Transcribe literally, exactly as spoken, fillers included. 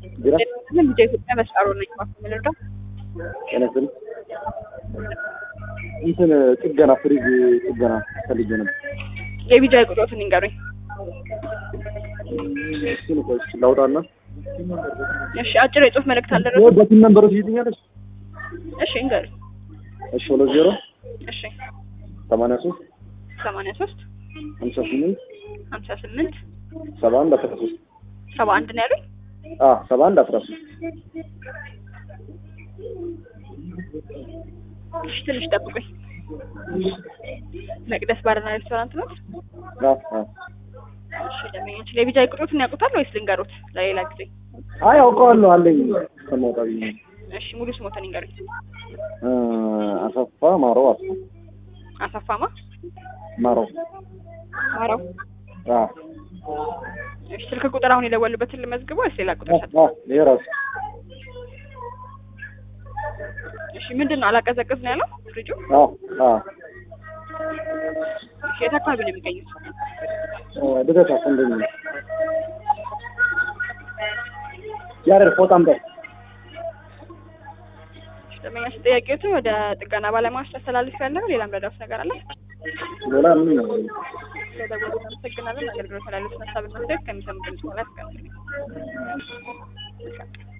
ቢራ ምን ቢጃ ኢትዮጵያ መስጣሩ ነው ማከመለዳ እነዚህ እንትን ጥገና ፍሪጅ ጥገና ፈልጌ ነበር። የቢጃ ቁጥሩን ይንገሩኝ። እሺ ነው ቆይ ላውጣና እሺ አጭር የጽሁፍ መልእክት አልደረሰም። ወይ በትን ነምበሮች ይትኛለሽ? እሺ እንገሩኝ። እሺ ሁለት ዜሮ እሺ ሰማንያ ሶስት ሰማንያ ሶስት ሃምሳ ስምንት ሃምሳ ስምንት ሰባ አንድ አስራ ሶስት ሰባ አንድ ነው ያሉኝ። አዎ ሰባ አንድ አስራ ሶስት እሺ ትንሽ ጠብቁኝ። መቅደስ ባርና ሬስቶራንት ነው? አዎ አዎ። እሺ ለምን ለቢጃ ቁጥሩን ያውቁታል ወይስ ልንገሩት ለሌላ ጊዜ? አይ አውቀዋለሁ አለኝ ከመውጣት። እሺ ሙሉ ስሞትን ይንገሩኝ። አሰፋ ማሮ አሰፋ አሰፋማ ማሮ ማሮ። አዎ እሺ ስልክ ቁጥር አሁን የደወሉበትን ልመዝግበው ወይስ ሌላ ቁጥር? አዎ የራስ እሺ ምንድነው አላቀዘቅዝ ነው ያለው ፍሪጁ? አዎ አዎ። እሺ የት አካባቢ ነው የሚገኙት? ልደታ እንደኛ ያረ ፎጣም ደ ለማያስ ጥያቄዎቹ ወደ ጥገና ባለሙያዎች ተስተላልፍ ያለው ሌላም ረዳት ነገር አለ? ሌላ ምን ነው? ለደወሉ እናመሰግናለን። አገልግሎት ስላሉት ሀሳብና አስተያየት ከሚሰሙት ድምጽ ጋር